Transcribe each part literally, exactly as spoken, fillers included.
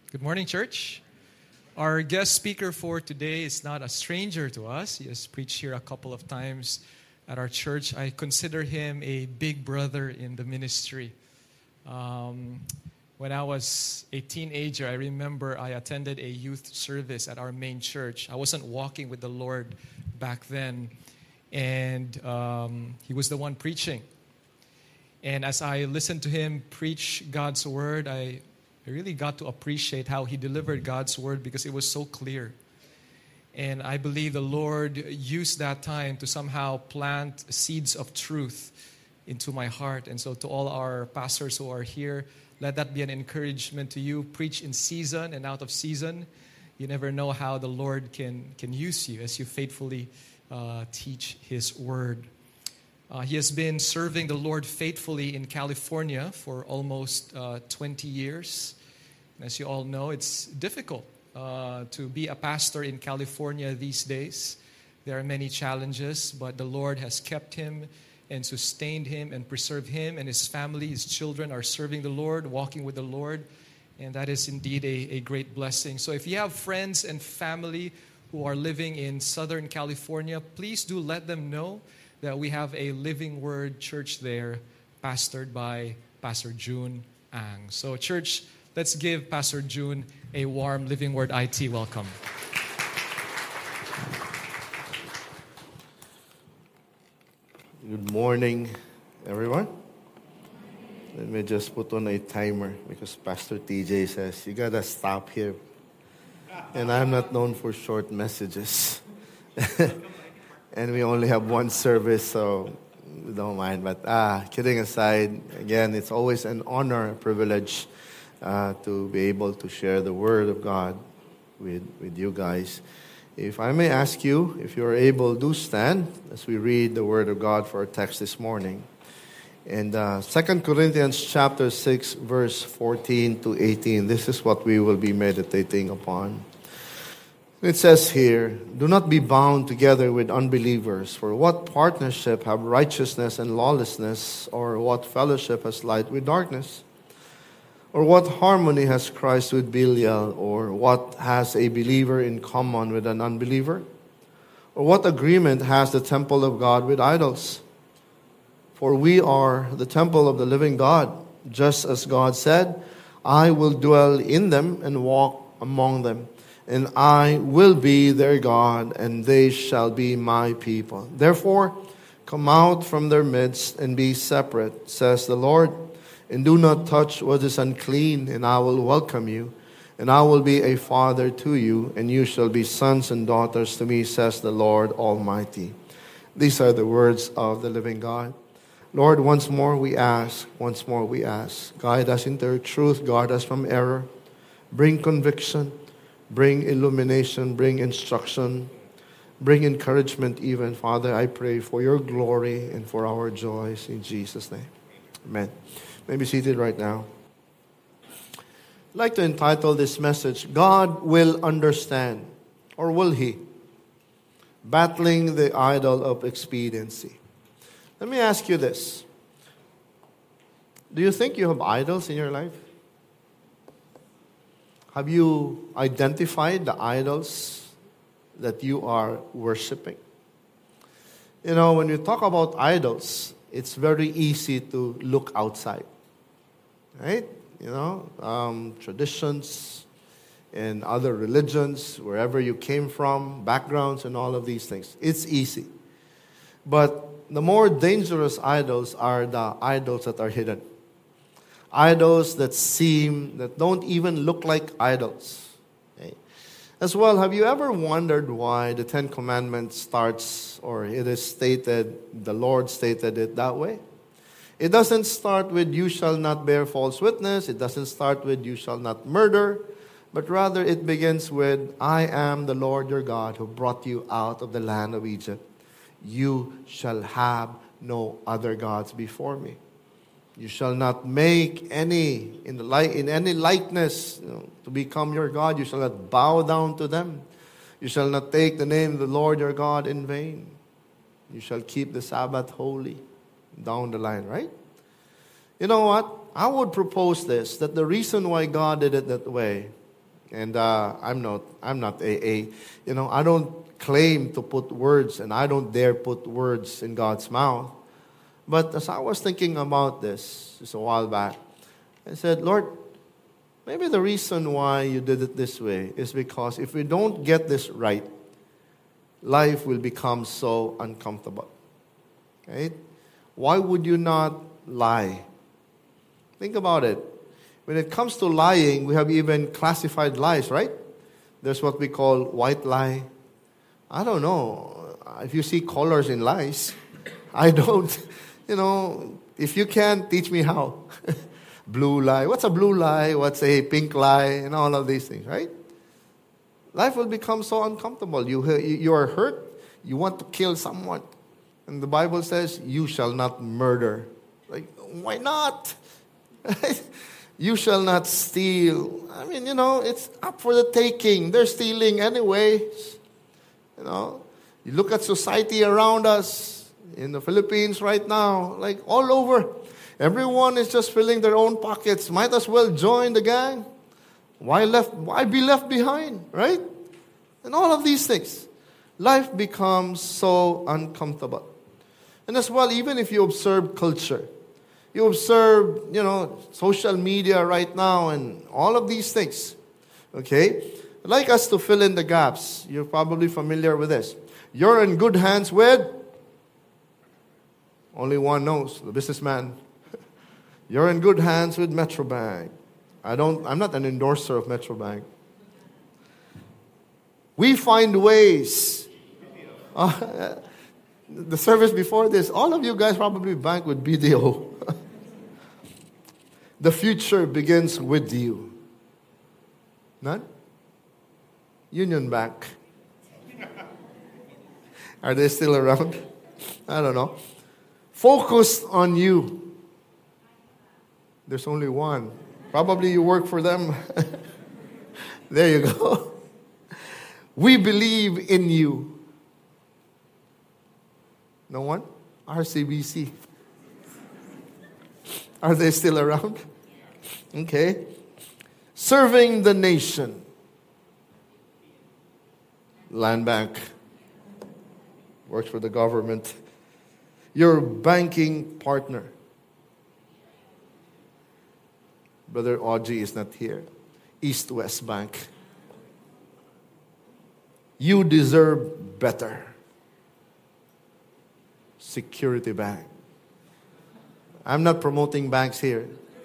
Good morning, church. Our guest speaker for today is not a stranger to us. He has preached here a couple of times at our church. I consider him a big brother in the ministry. Um, when I was a teenager, I remember I attended a youth service at our main church. I wasn't walking with the Lord back then, and um, he was the one preaching. And as I listened to him preach God's word, I I really got to appreciate how he delivered God's word because it was so clear. And I believe the Lord used that time to somehow plant seeds of truth into my heart. And so to all our pastors who are here, let that be an encouragement to you. Preach in season and out of season. You never know how the Lord can, can use you as you faithfully uh, teach His word. Uh, he has been serving the Lord faithfully in California for almost uh, twenty years. And as you all know, it's difficult uh, to be a pastor in California these days. There are many challenges, but the Lord has kept him and sustained him and preserved him, and his family, his children are serving the Lord, walking with the Lord, and that is indeed a, a great blessing. So if you have friends and family who are living in Southern California, please do let them know that we have a Living Word church there, pastored by Pastor June Ang. So church, let's give Pastor June a warm Living Word I T welcome. Good morning, everyone. Let me just put on a timer because Pastor T J says, you gotta stop here. And I'm not known for short messages. And we only have one service, so we don't mind. But ah, kidding aside, again, it's always an honor, a privilege uh, to be able to share the Word of God with, with you guys. If I may ask you, if you're able, do stand as we read the Word of God for our text this morning. And uh, Second Corinthians chapter six, verse fourteen to eighteen, this is what we will be meditating upon. It says here, do not be bound together with unbelievers, for what partnership have righteousness and lawlessness, or what fellowship has light with darkness? Or what harmony has Christ with Belial, or what has a believer in common with an unbeliever? Or what agreement has the temple of God with idols? For we are the temple of the living God, just as God said, I will dwell in them and walk among them. And I will be their God, and they shall be my people. Therefore, come out from their midst and be separate, says the Lord, and do not touch what is unclean, and I will welcome you. And I will be a father to you, and you shall be sons and daughters to me, says the Lord Almighty. These are the words of the living God. Lord, once more we ask, once more we ask, guide us into truth, guard us from error, bring conviction, bring illumination, bring instruction, bring encouragement even. Father, I pray for your glory and for our joys in Jesus' name. Amen. You may be seated right now. I'd like to entitle this message, God Will Understand, or Will He? Battling the Idol of Expediency. Let me ask you this. Do you think you have idols in your life? Have you identified the idols that you are worshiping? You know, when you talk about idols, it's very easy to look outside, right? You know, um, traditions and other religions, wherever you came from, backgrounds and all of these things. It's easy. But the more dangerous idols are the idols that are hidden. Idols that seem, that don't even look like idols. Okay. As well, have you ever wondered why the Ten Commandments starts, or it is stated, the Lord stated it that way? It doesn't start with, you shall not bear false witness. It doesn't start with, you shall not murder. But rather, it begins with, I am the Lord your God who brought you out of the land of Egypt. You shall have no other gods before me. You shall not make any in the like in any likeness, you know, to become your God. You shall not bow down to them. You shall not take the name of the Lord your God in vain. You shall keep the Sabbath holy. Down the line, right? You know what? I would propose this, that the reason why God did it that way And uh, I'm not, I'm not a, a, you know, I don't claim to put words, and I don't dare put words in God's mouth. But as I was thinking about this just a while back, I said, Lord, maybe the reason why you did it this way is because if we don't get this right, life will become so uncomfortable. Right? Why would you not lie? Think about it. When it comes to lying, we have even classified lies, right? There's what we call white lie. I don't know if you see colors in lies. I don't. You know, if you can, teach me how. Blue lie. What's a blue lie? What's a pink lie? And all of these things, right? Life will become so uncomfortable. You, you are hurt. You want to kill someone. And the Bible says, you shall not murder. Like, why not? You shall not steal. I mean, you know, it's up for the taking. They're stealing anyways. You know, you look at society around us in the Philippines right now, like all over. Everyone is just filling their own pockets. Might as well join the gang. Why left? Why be left behind, right? And all of these things. Life becomes so uncomfortable. And as well, even if you observe culture, you observe, you know, social media right now and all of these things. Okay? I'd like us to fill in the gaps. You're probably familiar with this. You're in good hands with, only one knows, the businessman. You're in good hands with Metrobank. I don't, I'm not an endorser of Metrobank. We find ways. Uh, the service before this, all of you guys probably bank with B D O. The future begins with you. None? Union Bank. Are they still around? I don't know. Focus on you. There's only one. Probably you work for them. There you go. We believe in you. No one? R C B C. Are they still around? Okay. Serving the nation. Land Bank. Works for the government. Your banking partner. Brother Audrey is not here. East West Bank. You deserve better. Security Bank. I'm not promoting banks here.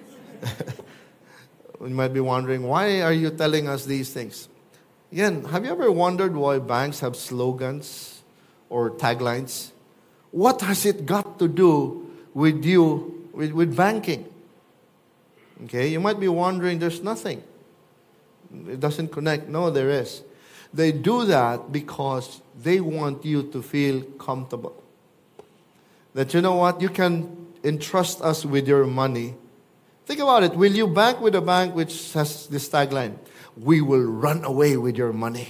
You might be wondering, why are you telling us these things? Again, have you ever wondered why banks have slogans or taglines? What has it got to do with you, with, with banking? Okay, you might be wondering, there's nothing. It doesn't connect. No, there is. They do that because they want you to feel comfortable. That, you know what, you can entrust us with your money. Think about it. Will you bank with a bank which has this tagline? We will run away with your money.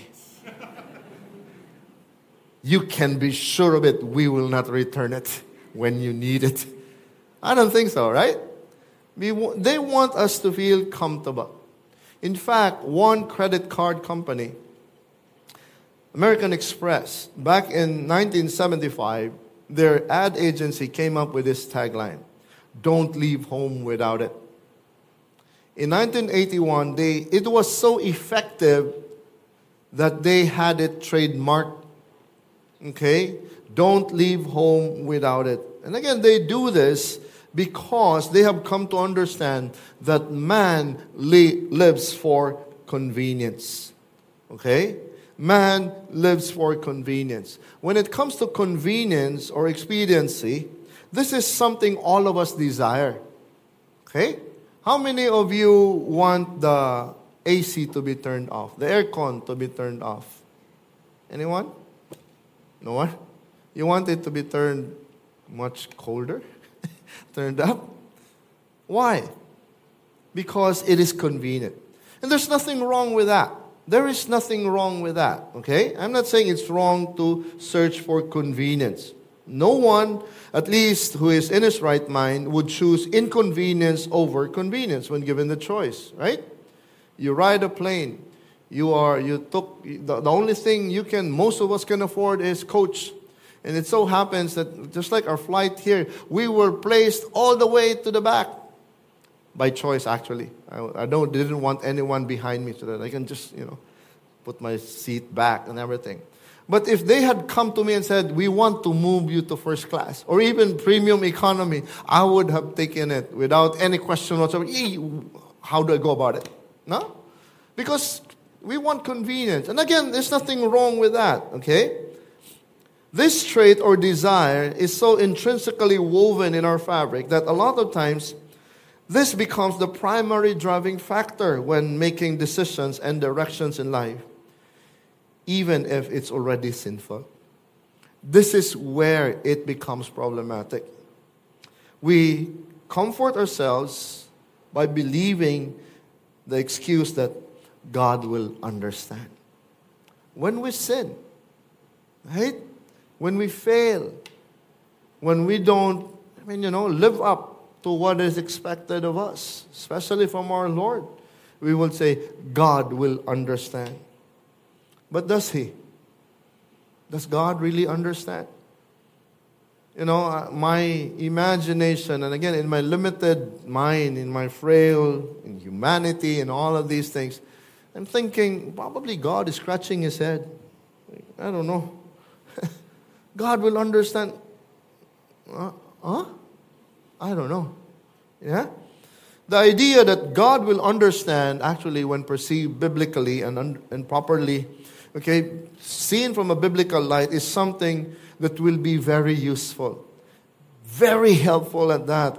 You can be sure of it. We will not return it when you need it. I don't think so, right? We, they want us to feel comfortable. In fact, one credit card company, American Express, back in nineteen seventy-five, their ad agency came up with this tagline, don't leave home without it. In nineteen eighty-one, they, it was so effective that they had it trademarked. Okay? Don't leave home without it. And again, they do this because they have come to understand that man li- lives for convenience. Okay? Man lives for convenience. When it comes to convenience or expediency, this is something all of us desire. Okay? How many of you want the A C to be turned off, the aircon to be turned off? Anyone? No one? You want it to be turned much colder? Turned up? Why? Because it is convenient. And there's nothing wrong with that. There is nothing wrong with that, okay? I'm not saying it's wrong to search for convenience. No one, at least who is in his right mind, would choose inconvenience over convenience when given the choice, right? You ride a plane. You are, you took, the, the only thing you can, most of us can afford is coach. And it so happens that just like our flight here, we were placed all the way to the back. By choice, actually. I, I don't, didn't want anyone behind me so that I can just, you know, put my seat back and everything. But if they had come to me and said, we want to move you to first class, or even premium economy, I would have taken it without any question whatsoever. How do I go about it? No? Because we want convenience. And again, there's nothing wrong with that, okay? This trait or desire is so intrinsically woven in our fabric that a lot of times this becomes the primary driving factor when making decisions and directions in life, even if it's already sinful. This is where it becomes problematic. We comfort ourselves by believing the excuse that God will understand. When we sin, right? When we fail, when we don't, I mean, you know, live up to what is expected of us, especially from our Lord, we will say, God will understand. But does He? Does God really understand? You know, uh, my imagination, and again, in my limited mind, in my frail, in humanity, and all of these things, I'm thinking, probably God is scratching His head. I don't know. God will understand. Uh, huh? I don't know. Yeah? The idea that God will understand, actually, when perceived biblically and, un- and properly, okay, seen from a biblical light, is something that will be very useful. Very helpful at that.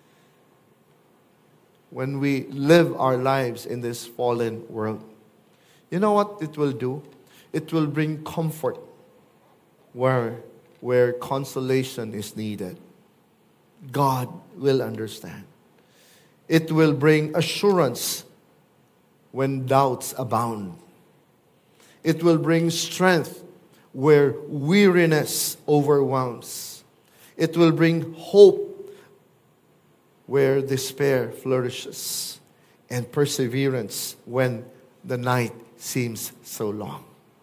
When we live our lives in this fallen world. You know what it will do? It will bring comfort where, where consolation is needed. God will understand. It will bring assurance when doubts abound. It will bring strength where weariness overwhelms. It will bring hope where despair flourishes, and perseverance when the night seems so long.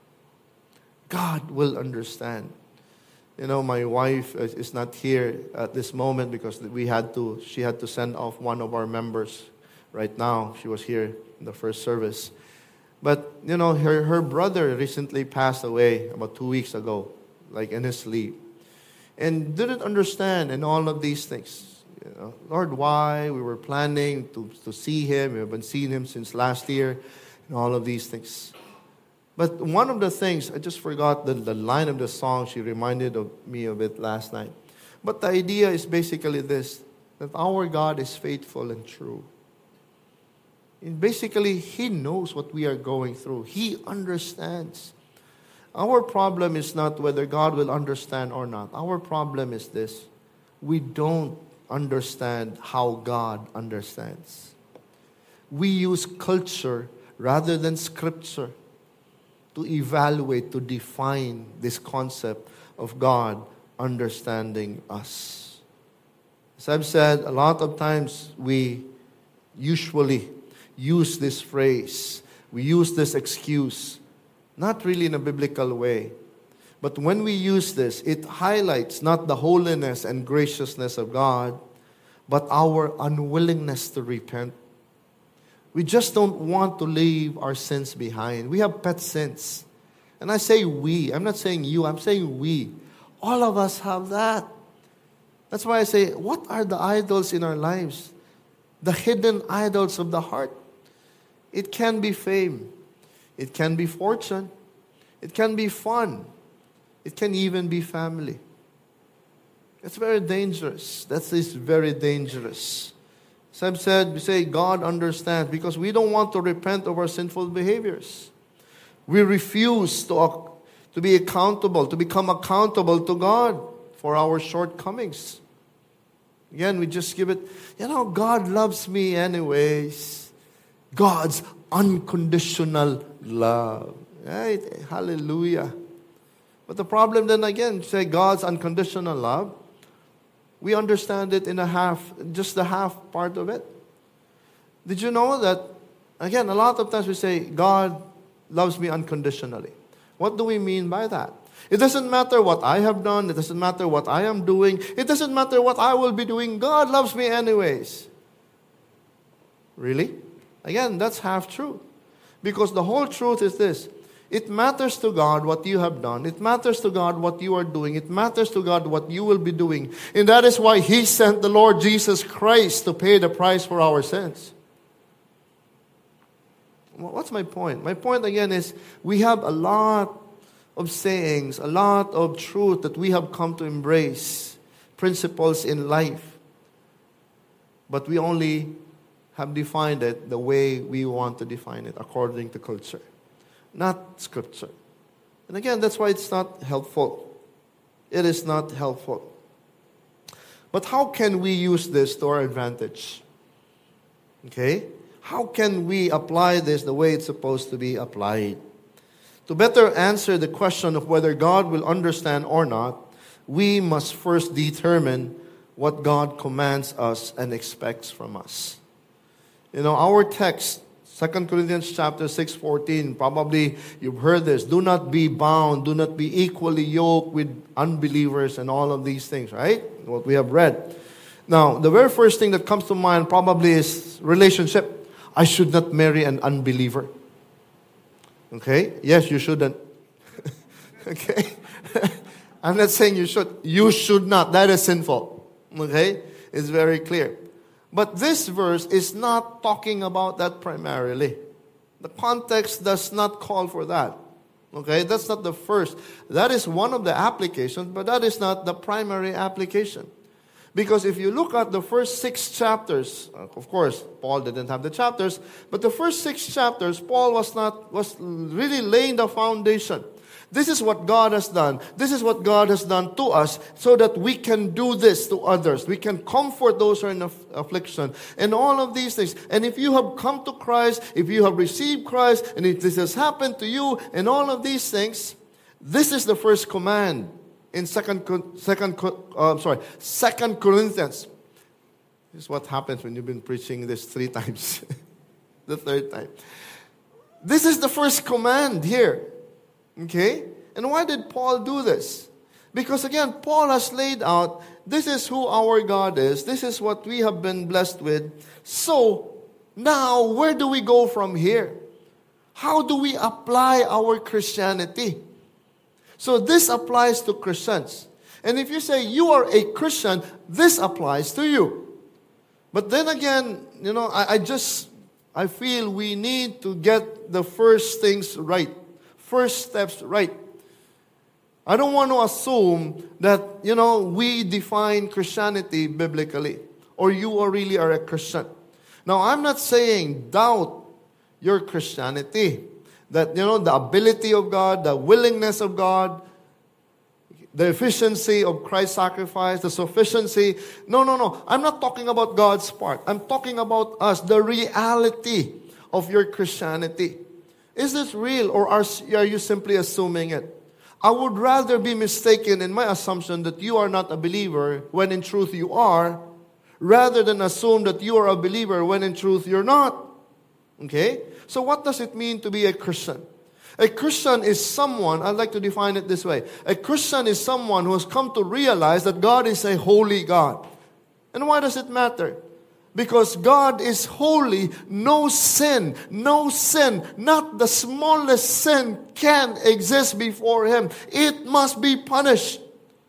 God will understand. You know, my wife is not here at this moment because we had to, she had to send off one of our members right now. She was here in the first service. But, you know, her, her brother recently passed away about two weeks ago, like in his sleep. And didn't understand and all of these things. You know, Lord, why? We were planning to, to see him. We haven't seen him since last year. And all of these things. But one of the things, I just forgot the, the line of the song. She reminded of me of it last night. But the idea is basically this, that our God is faithful and true. And basically, He knows what we are going through. He understands. Our problem is not whether God will understand or not. Our problem is this. We don't understand how God understands. We use culture rather than Scripture to evaluate, to define this concept of God understanding us. As I've said, a lot of times we usually use this phrase, we use this excuse, not really in a biblical way. But when we use this, it highlights not the holiness and graciousness of God, but our unwillingness to repent. We just don't want to leave our sins behind. We have pet sins. And I say we. I'm not saying you. I'm saying we. All of us have that. That's why I say, what are the idols in our lives? The hidden idols of the heart. It can be fame. It can be fortune. It can be fun. It can even be family. It's very dangerous. That is very dangerous. As I've said, we say God understands because we don't want to repent of our sinful behaviors. We refuse to, to be accountable, to become accountable to God for our shortcomings. Again, we just give it, you know, God loves me anyways. God's unconditional love. Right? Hallelujah. But the problem then again, say God's unconditional love, we understand it in a half, just the half part of it. Did you know that, again, a lot of times we say, God loves me unconditionally. What do we mean by that? It doesn't matter what I have done. It doesn't matter what I am doing. It doesn't matter what I will be doing. God loves me anyways. Really? Again, that's half true. Because the whole truth is this. It matters to God what you have done. It matters to God what you are doing. It matters to God what you will be doing. And that is why He sent the Lord Jesus Christ to pay the price for our sins. What's my point? My point again is we have a lot of sayings, a lot of truth that we have come to embrace, principles in life. But we only have defined it the way we want to define it, according to culture, not Scripture. And again, that's why it's not helpful. It is not helpful. But how can we use this to our advantage? Okay? How can we apply this the way it's supposed to be applied? To better answer the question of whether God will understand or not, we must first determine what God commands us and expects from us. You know, our text, Second Corinthians chapter six, fourteen, probably you've heard this. Do not be bound, do not be equally yoked with unbelievers and all of these things, right? What we have read. Now, the very first thing that comes to mind probably is relationship. I should not marry an unbeliever. Okay? Yes, you shouldn't. Okay? I'm not saying you should. You should not. That is sinful. Okay? It's very clear. But this verse is not talking about that primarily. The context does not call for that. Okay? That's not the first. That is one of the applications, but that is not the primary application. Because if you look at the first six chapters, of course, Paul didn't have the chapters, but the first six chapters, Paul was not was really laying the foundation. This is what God has done. This is what God has done to us so that we can do this to others. We can comfort those who are in aff- affliction and all of these things. And if you have come to Christ, if you have received Christ, and if this has happened to you and all of these things, this is the first command. In second, second, uh, I'm sorry, Second Corinthians. This is what happens when you've been preaching this three times. The third time. This is the first command here. Okay? And why did Paul do this? Because again, Paul has laid out, this is who our God is. This is what we have been blessed with. So, now, where do we go from here? How do we apply our Christianity? So this applies to Christians. And if you say you are a Christian, this applies to you. But then again, you know, I, I just, I feel we need to get the first things right. First steps right. I don't want to assume that, you know, we define Christianity biblically. Or you are really are a Christian. Now, I'm not saying doubt your Christianity. That, you know, the ability of God, the willingness of God, the efficiency of Christ's sacrifice, the sufficiency. No, no, no. I'm not talking about God's part. I'm talking about us, the reality of your Christianity. Is this real or are, are you simply assuming it? I would rather be mistaken in my assumption that you are not a believer when in truth you are, rather than assume that you are a believer when in truth you're not. Okay? So what does it mean to be a Christian? A Christian is someone, I'd like to define it this way. A Christian is someone who has come to realize that God is a holy God. And why does it matter? Because God is holy, no sin, no sin, not the smallest sin can exist before Him. It must be punished.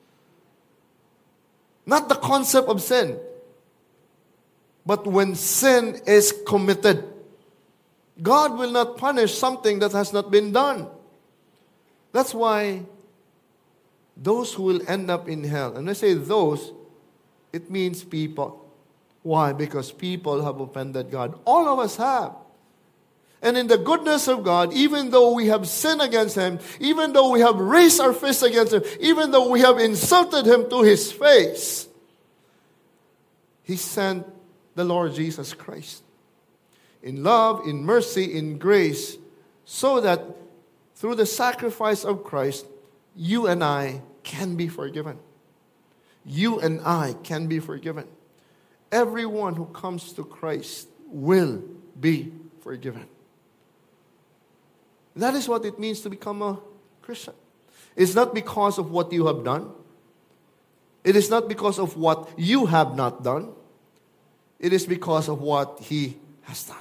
Not the concept of sin, but when sin is committed. God will not punish something that has not been done. That's why those who will end up in hell, and I say those, it means people. Why? Because people have offended God. All of us have. And in the goodness of God, even though we have sinned against Him, even though we have raised our fists against Him, even though we have insulted Him to His face, He sent the Lord Jesus Christ. In love, in mercy, in grace, so that through the sacrifice of Christ, you and I can be forgiven. You and I can be forgiven. Everyone who comes to Christ will be forgiven. That is what it means to become a Christian. It's not because of what you have done. It is not because of what you have not done. It is because of what He has done.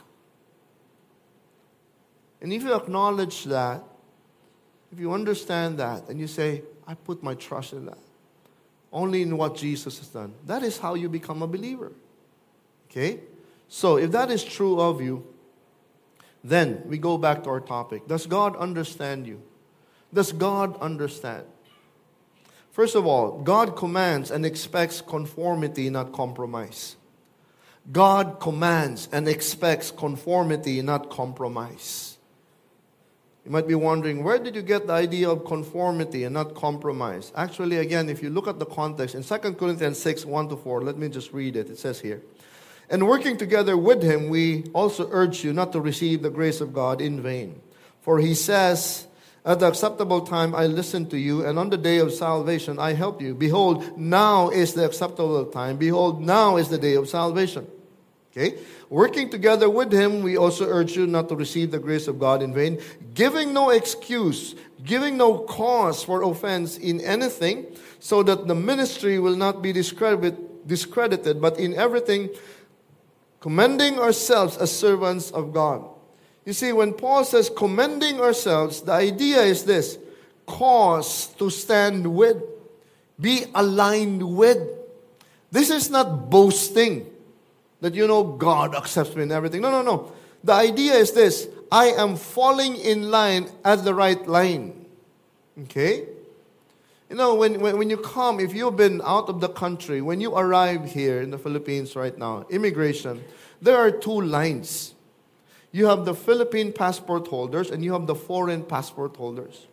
And if you acknowledge that, if you understand that, and you say, I put my trust in that, only in what Jesus has done, that is how you become a believer. Okay? So, if that is true of you, then we go back to our topic. Does God understand you? Does God understand? First of all, God commands and expects conformity, not compromise. God commands and expects conformity, not compromise. You might be wondering, where did you get the idea of conformity and not compromise? Actually, again, if you look at the context, in Second Corinthians six, one to four, let me just read it. It says here, and working together with him, we also urge you not to receive the grace of God in vain. For he says, at the acceptable time I listened to you, and on the day of salvation I helped you. Behold, now is the acceptable time. Behold, now is the day of salvation. Okay? Working together with him, we also urge you not to receive the grace of God in vain, giving no excuse, giving no cause for offense in anything, so that the ministry will not be discredit, discredited, but in everything commending ourselves as servants of God. You see, when Paul says commending ourselves, the idea is this: cause to stand with, be aligned with. This is not boasting that, you know, God accepts me and everything. No, no, no. The idea is this: I am falling in line at the right line. Okay? You know, when, when, when you come, if you've been out of the country, when you arrive here in the Philippines right now, immigration, there are two lines. You have the Philippine passport holders and you have the foreign passport holders.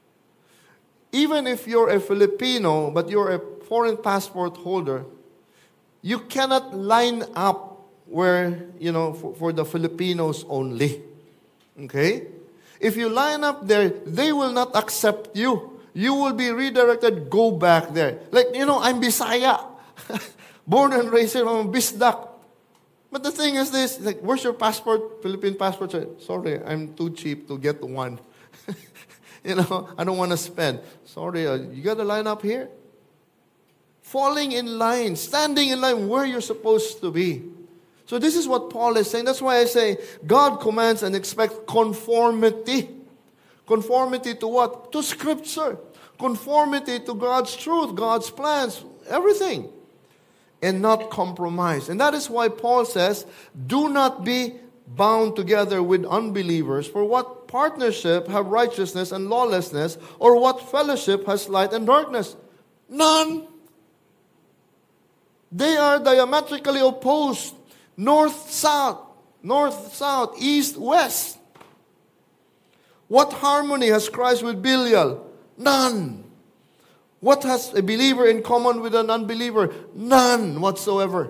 Even if you're a Filipino, but you're a foreign passport holder, you cannot line up where, you know, for, for the Filipinos only. Okay? If you line up there, they will not accept you. You will be redirected, go back there. Like, you know, I'm Bisaya. Born and raised here, I'm Bisdak. But the thing is this, like, where's your passport? Philippine passport? Sorry, I'm too cheap to get one. You know, I don't want to spend. Sorry, uh, you got to line up here. Falling in line, standing in line where you're supposed to be. So this is what Paul is saying. That's why I say God commands and expects conformity. Conformity to what? To Scripture. Conformity to God's truth, God's plans, everything. And not compromise. And that is why Paul says, do not be bound together with unbelievers. For what partnership have righteousness and lawlessness? Or what fellowship has light and darkness? None. They are diametrically opposed. North, south. North, south. East, west. What harmony has Christ with Belial? None. What has a believer in common with an unbeliever? None whatsoever.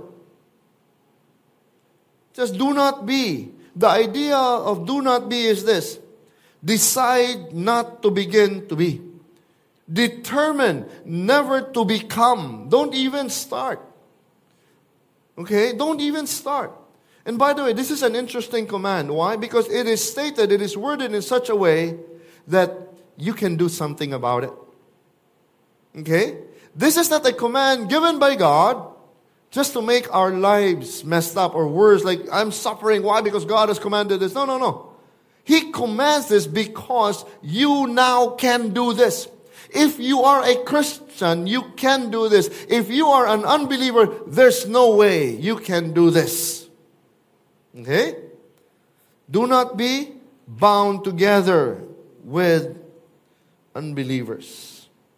Just do not be. The idea of do not be is this: decide not to begin to be. Determine never to become. Don't even start. Okay? Don't even start. And by the way, this is an interesting command. Why? Because it is stated, it is worded in such a way that you can do something about it. Okay? This is not a command given by God just to make our lives messed up or worse. Like, I'm suffering. Why? Because God has commanded this. No, no, no. He commands this because you now can do this. If you are a Christian, you can do this. If you are an unbeliever, there's no way you can do this. Okay? Do not be bound together with unbelievers.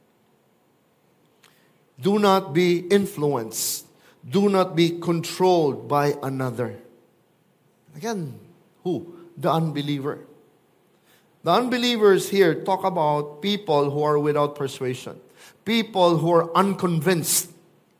Do not be influenced. Do not be controlled by another. Again, who? The unbeliever. The unbelievers here talk about people who are without persuasion. People who are unconvinced.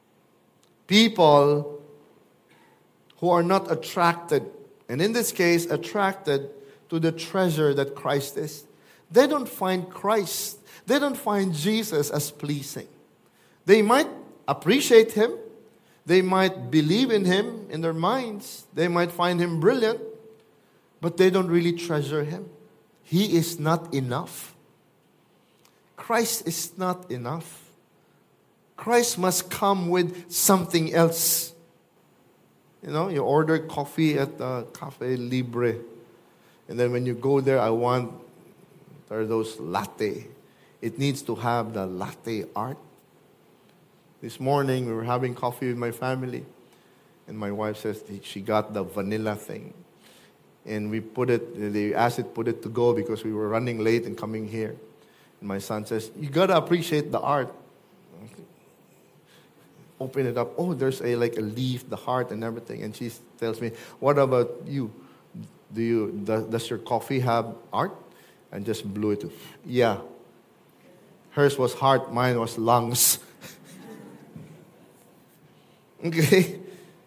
People who are not attracted. And in this case, attracted to the treasure that Christ is. They don't find Christ. They don't find Jesus as pleasing. They might appreciate Him. They might believe in Him in their minds. They might find Him brilliant. But they don't really treasure Him. He is not enough. Christ is not enough. Christ must come with something else. You know, you order coffee at uh, Cafe Libre. And then when you go there, I want there are those latte. It needs to have the latte art. This morning, we were having coffee with my family. And my wife says she got the vanilla thing. And we put it, they asked it, put it to go because we were running late and coming here. And my son says, you got to appreciate the art. Open it up. Oh, there's a like a leaf, the heart and everything. And she tells me, what about you? Do you does, does your coffee have art? And just blew it. Yeah. Hers was heart, mine was lungs. Okay?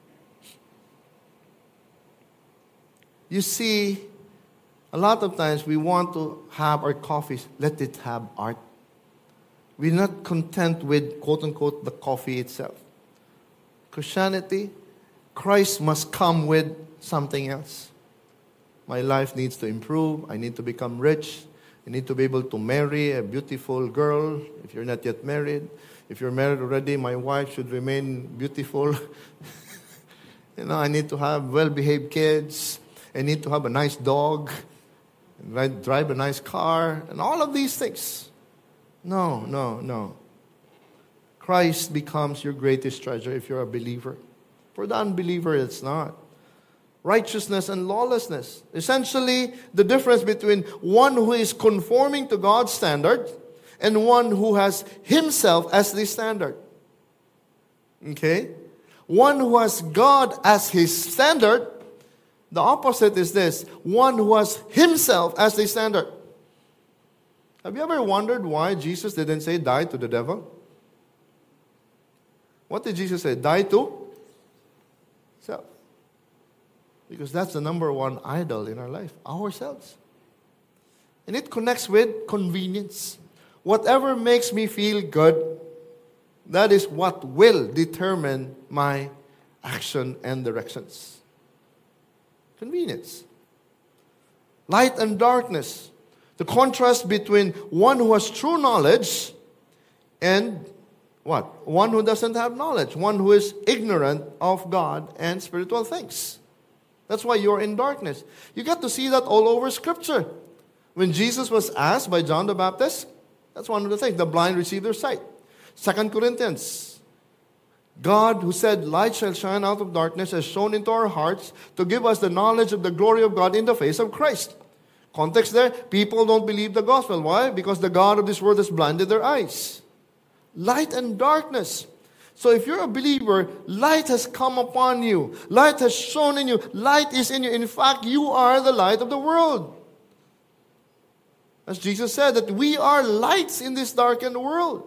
You see, a lot of times we want to have our coffees, let it have art. We're not content with, quote unquote, the coffee itself. Christianity, Christ must come with something else. My life needs to improve. I need to become rich. I need to be able to marry a beautiful girl if you're not yet married. If you're married already, my wife should remain beautiful. You know, I need to have well-behaved kids. I need to have a nice dog. And drive a nice car. And all of these things. No, no, no. Christ becomes your greatest treasure if you're a believer. For the unbeliever, it's not. Righteousness and lawlessness. Essentially, the difference between one who is conforming to God's standard and one who has himself as the standard. Okay? One who has God as his standard. The opposite is this. One who has himself as the standard. Have you ever wondered why Jesus didn't say die to the devil? What did Jesus say? Die to self. Because that's the number one idol in our life. Ourselves. And it connects with convenience. Whatever makes me feel good, that is what will determine my action and directions. Convenience. Light and darkness. The contrast between one who has true knowledge and what? One who doesn't have knowledge. One who is ignorant of God and spiritual things. That's why you're in darkness. You get to see that all over Scripture. When Jesus was asked by John the Baptist, that's one of the things. The blind receive their sight. Second Corinthians. God who said, light shall shine out of darkness has shone into our hearts to give us the knowledge of the glory of God in the face of Christ. Context there, people don't believe the gospel. Why? Because the God of this world has blinded their eyes. Light and darkness. So if you're a believer, light has come upon you. Light has shone in you. Light is in you. In fact, you are the light of the world. As Jesus said, that we are lights in this darkened world.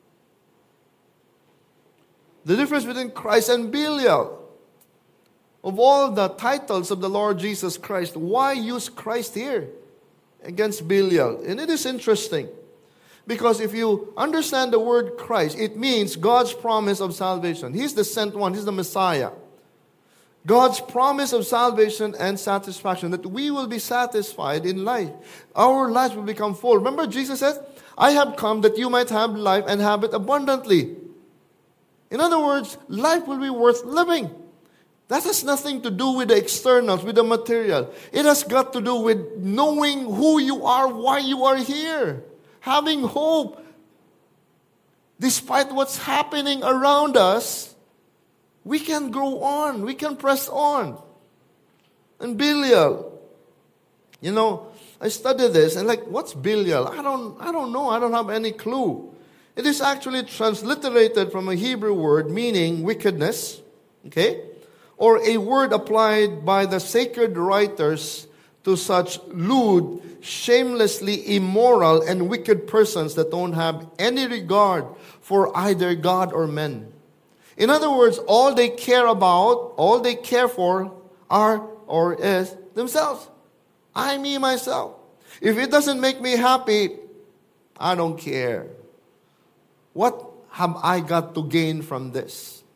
The difference between Christ and Belial. Of all the titles of the Lord Jesus Christ, why use Christ here against Belial? And it is interesting. Because if you understand the word Christ, it means God's promise of salvation. He's the sent one. He's the Messiah. God's promise of salvation and satisfaction, that we will be satisfied in life. Our lives will become full. Remember Jesus said, I have come that you might have life and have it abundantly. In other words, life will be worth living. That has nothing to do with the externals, with the material. It has got to do with knowing who you are, why you are here. Having hope. Despite what's happening around us, we can grow on. We can press on. And Belial, you know, I studied this and like, what's Belial? I don't, I don't know. I don't have any clue. It is actually transliterated from a Hebrew word meaning wickedness, okay, or a word applied by the sacred writers to such lewd, shamelessly immoral, and wicked persons that don't have any regard for either God or men. In other words, all they care about, all they care for are or is themselves. I, me, myself. If it doesn't make me happy, I don't care. What have I got to gain from this?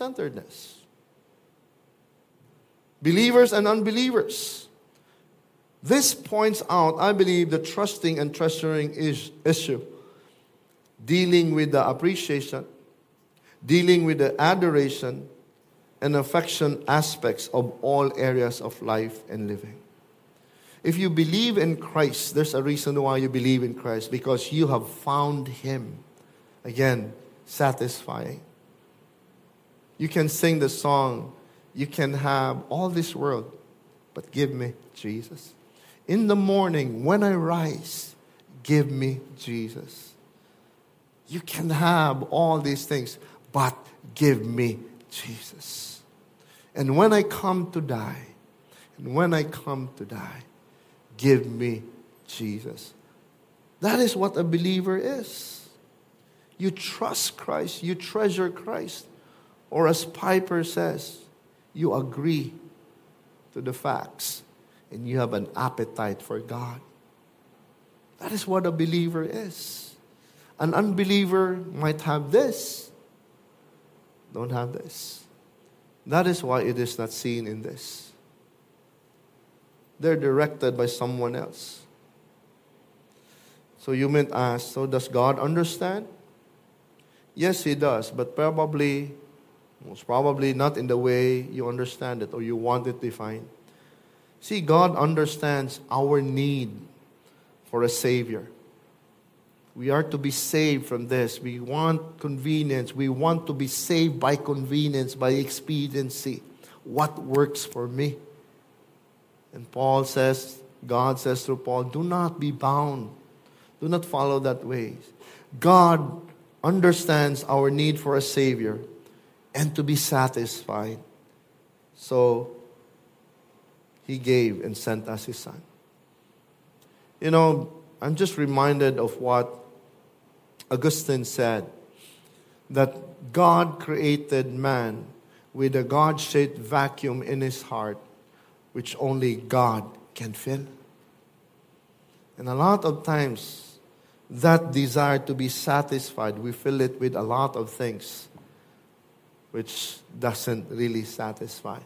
Self-centeredness. Believers and unbelievers. This points out, I believe, the trusting and treasuring is, issue, dealing with the appreciation, dealing with the adoration and affection aspects of all areas of life and living. If you believe in Christ, there's a reason why you believe in Christ, because you have found Him. Again, satisfying. You can sing the song, you can have all this world, but give me Jesus. In the morning, when I rise, give me Jesus. You can have all these things, but give me Jesus. And when I come to die, and when I come to die, give me Jesus. That is what a believer is. You trust Christ, you treasure Christ. Or as Piper says, you agree to the facts and you have an appetite for God. That is what a believer is. An unbeliever might have this, don't have this. That is why it is not seen in this. They're directed by someone else. So you might ask, so does God understand? Yes, He does, but probably, most probably not in the way you understand it or you want it defined. See, God understands our need for a Savior. We are to be saved from this. We want convenience. We want to be saved by convenience, by expediency. What works for me? And Paul says, God says through Paul, do not be bound. Do not follow that way. God understands our need for a Savior and to be satisfied. So, He gave and sent us His Son. You know, I'm just reminded of what Augustine said, that God created man with a God-shaped vacuum in his heart, which only God can fill. And a lot of times, that desire to be satisfied, we fill it with a lot of things, which doesn't really satisfy.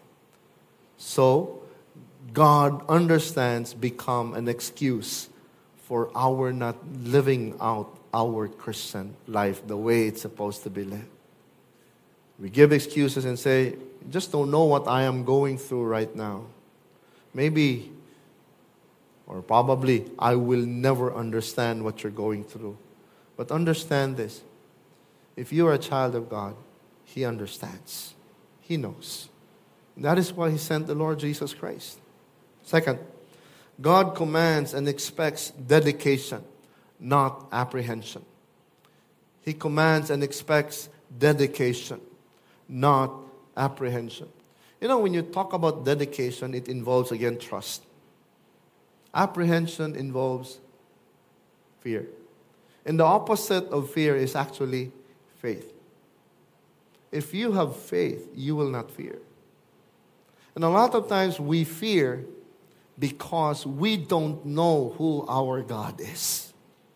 So, God understands become an excuse for our not living out our Christian life the way it's supposed to be lived. We give excuses and say, just don't know what I am going through right now. Maybe, or probably, I will never understand what you're going through. But understand this. If you are a child of God, He understands. He knows. And that is why He sent the Lord Jesus Christ. Second, God commands and expects dedication, not apprehension. He commands and expects dedication, not apprehension. You know, when you talk about dedication, it involves, again, trust. Apprehension involves fear. And the opposite of fear is actually faith. If you have faith, you will not fear. And a lot of times we fear because we don't know who our God is.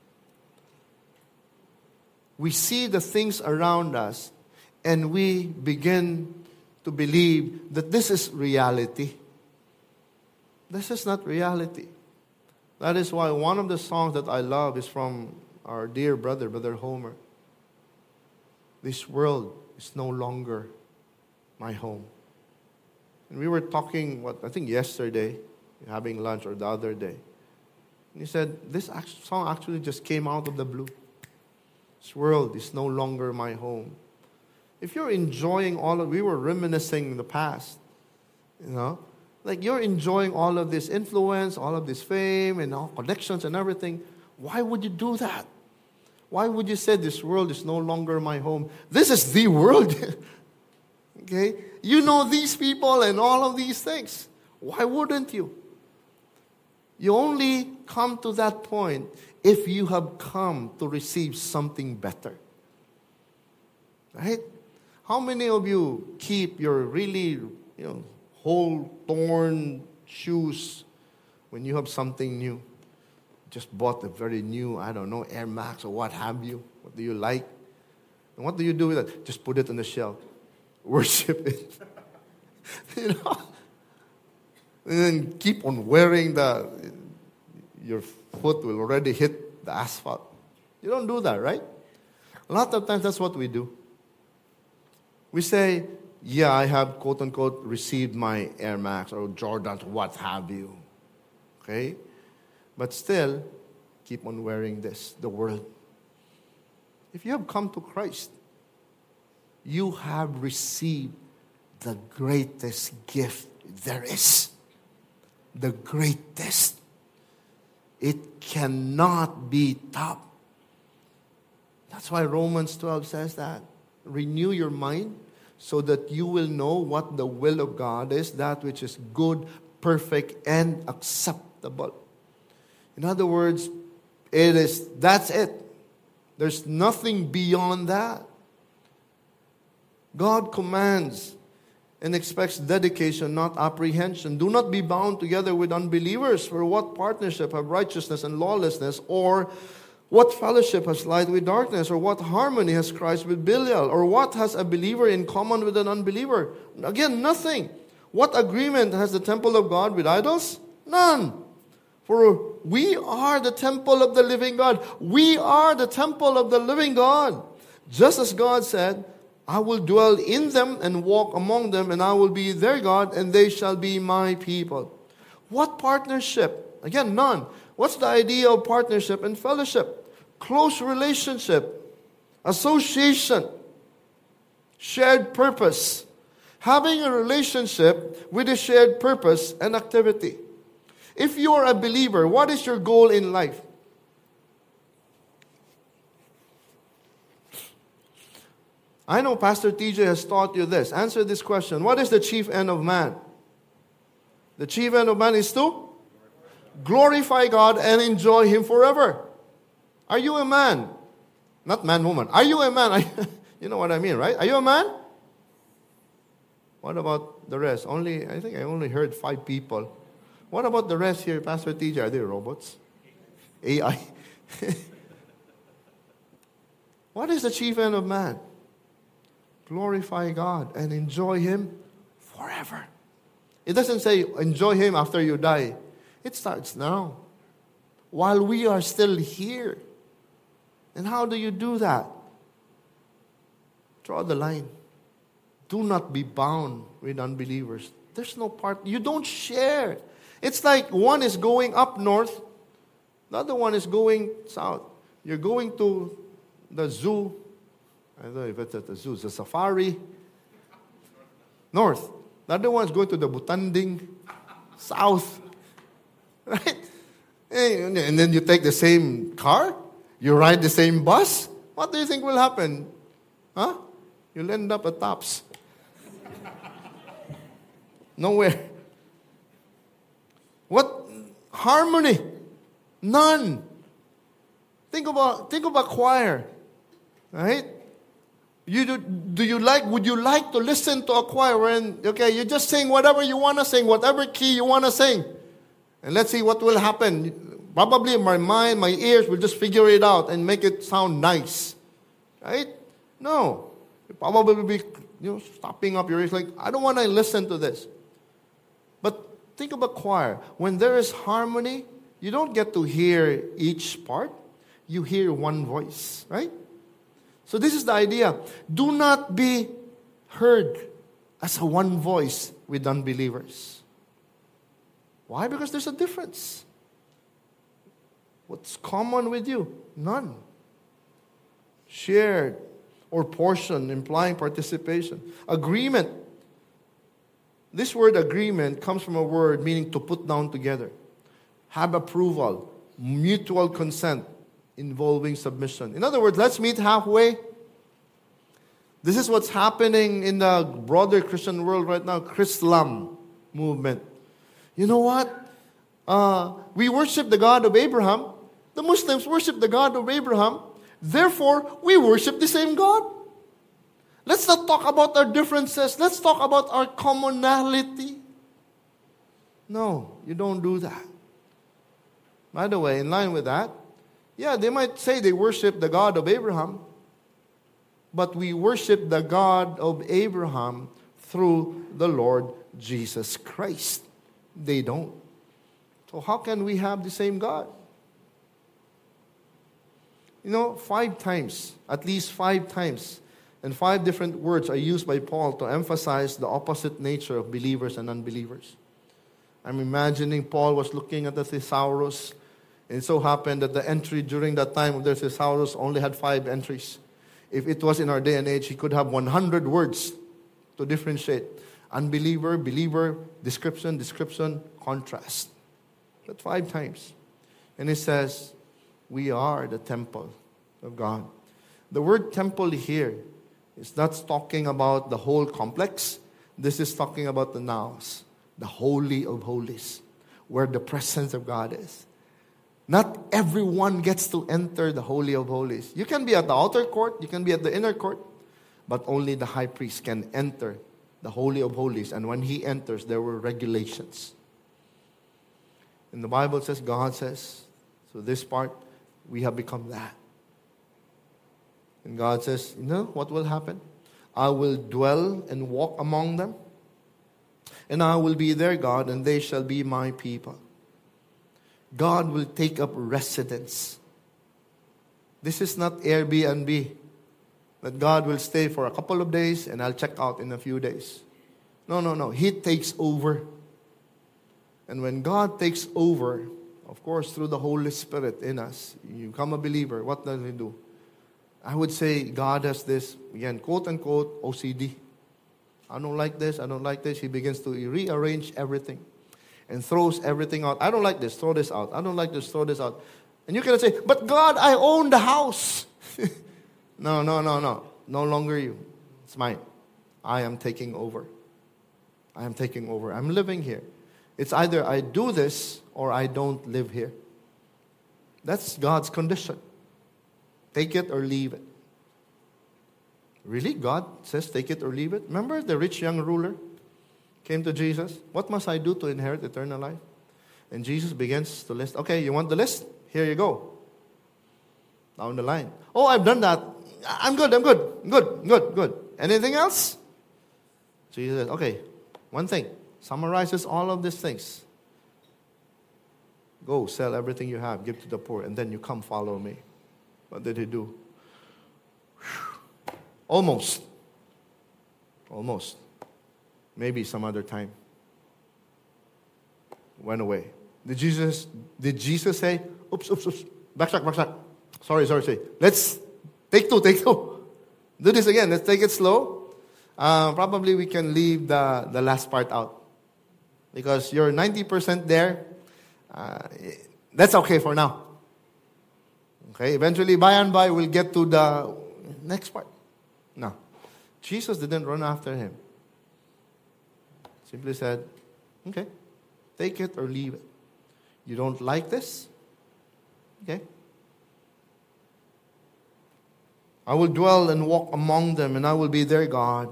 We see the things around us and we begin to believe that this is reality. This is not reality. That is why one of the songs that I love is from our dear brother, Brother Homer. This world is no longer my home. And we were talking, what I think yesterday, having lunch or the other day. And he said, this song actually just came out of the blue. This world is no longer my home. If you're enjoying all of, we were reminiscing in the past, you know, like you're enjoying all of this influence, all of this fame and all connections and everything, why would you do that? Why would you say this world is no longer my home? This is the world. Okay? You know these people and all of these things. Why wouldn't you? You only come to that point if you have come to receive something better. Right? How many of you keep your really, you know, whole torn shoes when you have something new? Just bought a very new, I don't know, Air Max or what have you. What do you like? And what do you do with it? Just put it on the shelf. Worship it. You know? and then keep on wearing the, your foot will already hit the asphalt. You don't do that, right? A lot of times that's what we do. We say, yeah, I have, quote unquote, received my Air Max or Jordans, what have you. Okay? But still, keep on wearing this, the world. If you have come to Christ, you have received the greatest gift there is. The greatest. It cannot be topped. That's why Romans twelve says that. Renew your mind so that you will know what the will of God is, that which is good, perfect, and acceptable. In other words, it is, that's it. There's nothing beyond that. God commands and expects dedication, not apprehension. Do not be bound together with unbelievers. For what partnership have righteousness and lawlessness? Or what fellowship has light with darkness? Or what harmony has Christ with Belial? Or what has a believer in common with an unbeliever? Again, nothing. What agreement has the temple of God with idols? None. For we are the temple of the living God. We are the temple of the living God. Just as God said, I will dwell in them and walk among them, and I will be their God, and they shall be my people. What partnership? Again, none. What's the idea of partnership and fellowship? Close relationship, association, shared purpose. Having a relationship with a shared purpose and activity. If you are a believer, what is your goal in life? I know Pastor T J has taught you this. Answer this question. What is the chief end of man? The chief end of man is to glorify God and enjoy Him forever. Are you a man? Not man, woman. Are you a man? You know what I mean, right? Are you a man? What about the rest? Only, I think I only heard five people. What about the rest here, Pastor T J? Are they robots? A I? What is the chief end of man? Glorify God and enjoy Him forever. It doesn't say enjoy Him after you die. It starts now. While we are still here. And how do you do that? Draw the line. Do not be bound with unbelievers. There's no part. You don't share. It's like one is going up north, the other one is going south. You're going to the zoo. I don't know if it's at the zoo, it's a safari. North. The other one is going to the Butanding, south. Right? And then you take the same car, you ride the same bus. What do you think will happen? Huh? You'll end up at Tops. Nowhere. What harmony? None. Think about think about choir, right? You do, do you like? Would you like to listen to a choir when okay, you just sing whatever you want to sing, whatever key you want to sing, and let's see what will happen. Probably my mind, my ears will just figure it out and make it sound nice, right? No, you probably be you know stopping up your ears like I don't want to listen to this. But think about choir. When there is harmony, you don't get to hear each part. You hear one voice, right? So this is the idea. Do not be heard as a one voice with unbelievers. Why? Because there's a difference. What's common with you? None. Shared or portion, implying participation. Agreement. This word agreement comes from a word meaning to put down together. Have approval, mutual consent, involving submission. In other words, let's meet halfway. This is what's happening in the broader Christian world right now, Chrislam movement. You know what? Uh, we worship the God of Abraham. The Muslims worship the God of Abraham. Therefore, we worship the same God. Let's not talk about our differences. Let's talk about our commonality. No, you don't do that. By the way, in line with that, yeah, they might say they worship the God of Abraham, but we worship the God of Abraham through the Lord Jesus Christ. They don't. So how can we have the same God? You know, five times, at least five times, and five different words are used by Paul to emphasize the opposite nature of believers and unbelievers. I'm imagining Paul was looking at the thesaurus, and it so happened that the entry during that time of the thesaurus only had five entries. If it was in our day and age, he could have one hundred words to differentiate. Unbeliever, believer, description, description, contrast. But five times. And it says, we are the temple of God. The word temple here is not talking about the whole complex. This is talking about the naos, the holy of holies, where the presence of God is. Not everyone gets to enter the holy of holies. You can be at the outer court, you can be at the inner court, but only the high priest can enter the holy of holies. And when he enters, there were regulations. And the Bible says, God says, so this part, we have become that. And God says, you know what will happen? I will dwell and walk among them, and I will be their God, and they shall be my people. God will take up residence. This is not Airbnb, that God will stay for a couple of days and I'll check out in a few days. No, no, no. He takes over. And when God takes over, of course, through the Holy Spirit in us, you become a believer, what does He do? I would say God has this, again, quote-unquote, O C D. I don't like this, I don't like this. He begins to rearrange everything and throws everything out. I don't like this, throw this out. I don't like this, throw this out. And you can say, but God, I own the house. No, no, no, no. No longer you. It's mine. I am taking over. I am taking over. I'm living here. It's either I do this or I don't live here. That's God's condition. Take it or leave it. Really? God says take it or leave it? Remember the rich young ruler came to Jesus? What must I do to inherit eternal life? And Jesus begins to list. Okay, you want the list? Here you go. Down the line. Oh, I've done that. I'm good, I'm good, good, good, good. Anything else? Jesus says, okay, one thing. Summarizes all of these things. Go, sell everything you have, give to the poor, and then you come follow me. What did he do? Whew. Almost. Almost. Maybe some other time. Went away. Did Jesus, did Jesus say, oops, oops, oops, backtrack, backtrack. Sorry, sorry, sorry. Let's take two, take two. Do this again. Let's take it slow. Uh, probably we can leave the, the last part out. Because you're ninety percent there. Uh, that's okay for now. Okay, eventually, by and by, we'll get to the next part. No. Jesus didn't run after him. Simply said, okay, take it or leave it. You don't like this? Okay. I will dwell and walk among them, and I will be their God.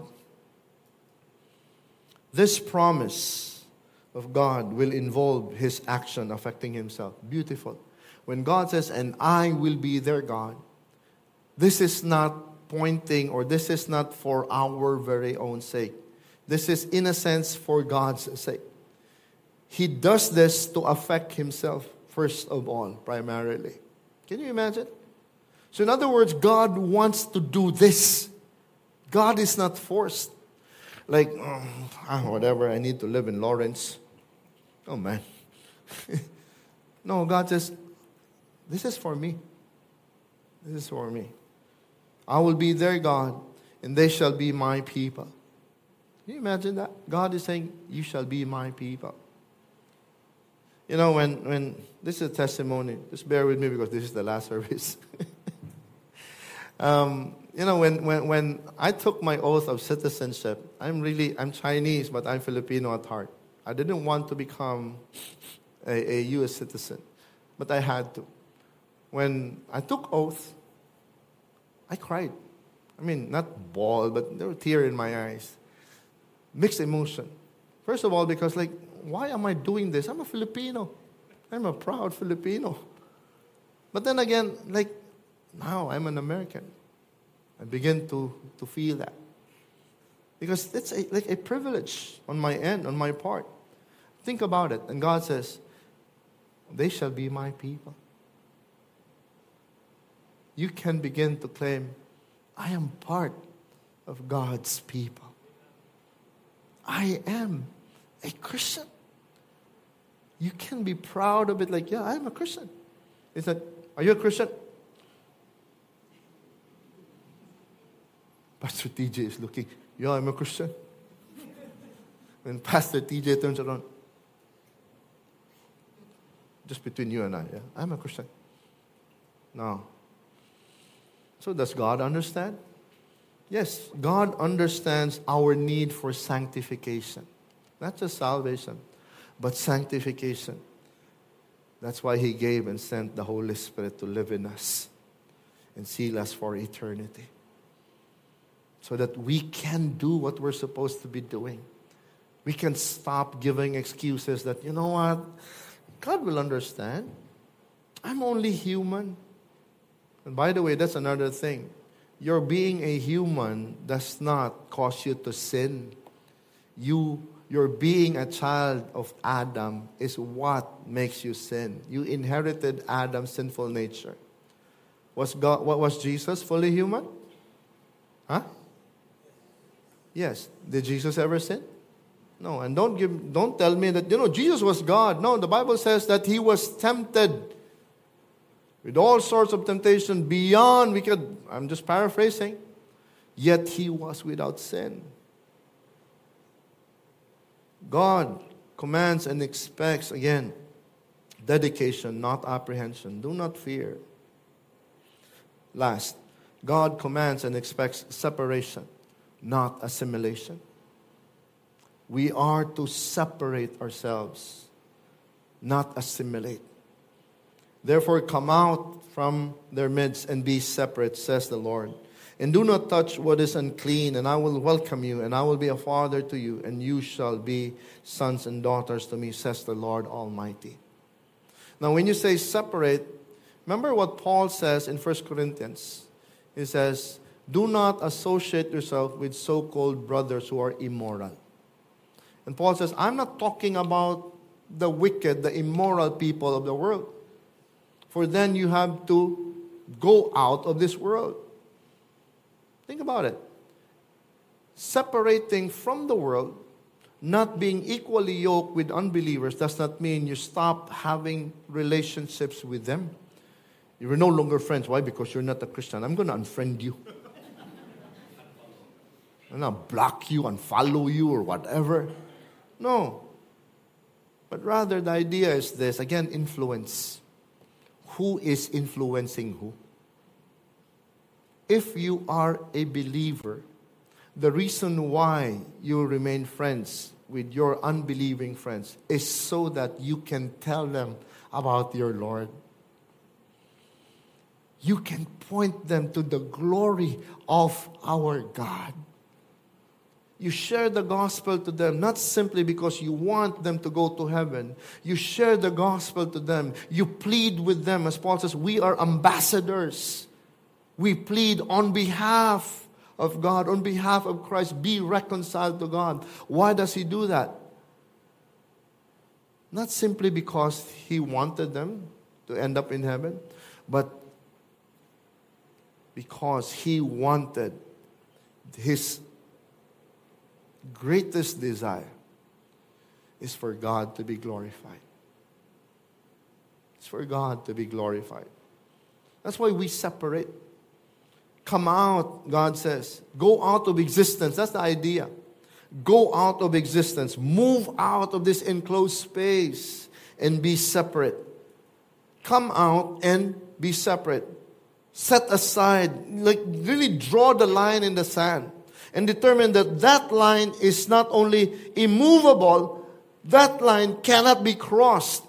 This promise of God will involve His action affecting Himself. Beautiful. When God says, and I will be their God, this is not pointing, or this is not for our very own sake. This is, in a sense, for God's sake. He does this to affect Himself, first of all, primarily. Can you imagine? So in other words, God wants to do this. God is not forced. Like, oh, whatever, I need to live in Lawrence. Oh, man. No, God says, this is for me. This is for me. I will be their God, and they shall be my people. Can you imagine that? God is saying, you shall be my people. You know, when, when this is a testimony, just bear with me because this is the last service. um, you know, when, when, when I took my oath of citizenship, I'm really, I'm Chinese, but I'm Filipino at heart. I didn't want to become a, a U S citizen, but I had to. When I took oath, I cried. I mean, not bawled, but there were tears in my eyes. Mixed emotion. First of all, because like, why am I doing this? I'm a Filipino. I'm a proud Filipino. But then again, like, now I'm an American. I begin to, to feel that. Because it's a, like a privilege on my end, on my part, Think about it. And God says, they shall be my people. You can begin to claim, I am part of God's people. I am a Christian. You can be proud of it like, yeah, I'm a Christian. It's like, are you a Christian? Pastor T J is looking, yeah, I'm a Christian. When Pastor T J turns around, just between you and I, yeah, I'm a Christian. No. So does God understand? Yes, God understands our need for sanctification. Not just salvation, but sanctification. That's why He gave and sent the Holy Spirit to live in us and seal us for eternity. So that we can do what we're supposed to be doing. We can stop giving excuses that, you know what, God will understand. I'm only human. And by the way, that's another thing. Your being a human does not cause you to sin. You, your being a child of Adam is what makes you sin. You inherited Adam's sinful nature. Was God? What was Jesus fully human? Huh? Yes. Did Jesus ever sin? No. And don't give, don't tell me that, you know, Jesus was God. No, the Bible says that He was tempted with all sorts of temptation beyond we could, I'm just paraphrasing, yet He was without sin. God commands and expects, again, dedication, not apprehension. Do not fear. Last, God commands and expects separation, not assimilation. We are to separate ourselves, not assimilate. Therefore, come out from their midst and be separate, says the Lord. And do not touch what is unclean, and I will welcome you, and I will be a father to you, and you shall be sons and daughters to me, says the Lord Almighty. Now, when you say separate, remember what Paul says in First Corinthians. He says, do not associate yourself with so-called brothers who are immoral. And Paul says, I'm not talking about the wicked, the immoral people of the world. For then you have to go out of this world. Think about it. Separating from the world, not being equally yoked with unbelievers, does not mean you stop having relationships with them. You're no longer friends. Why? Because you're not a Christian. I'm going to unfriend you. I'm going to block you, unfollow you, or whatever. No. But rather, the idea is this. Again, influence. Who is influencing who? If you are a believer, the reason why you remain friends with your unbelieving friends is so that you can tell them about your Lord. You can point them to the glory of our God. You share the gospel to them, not simply because you want them to go to heaven. You share the gospel to them. You plead with them. As Paul says, we are ambassadors. We plead on behalf of God, on behalf of Christ, be reconciled to God. Why does He do that? Not simply because He wanted them to end up in heaven, but because He wanted His greatest desire is for God to be glorified. It's for God to be glorified. That's why we separate. Come out, God says. Go out of existence. That's the idea. Go out of existence. Move out of this enclosed space and be separate. Come out and be separate. Set aside, like really draw the line in the sand and determine that that line is not only immovable, that line cannot be crossed.